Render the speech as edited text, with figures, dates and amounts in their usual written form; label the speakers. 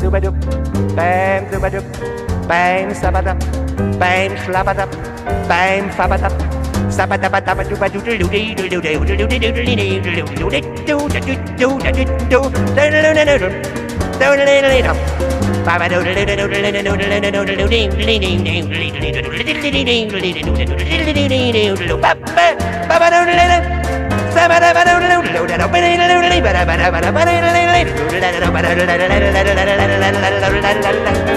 Speaker 1: dooba doop, bam dooba doop, bam sabadap, bam slabadap, bam fabadap, sabadabadaba dooba doodle doodle doodle doodle doodle doodle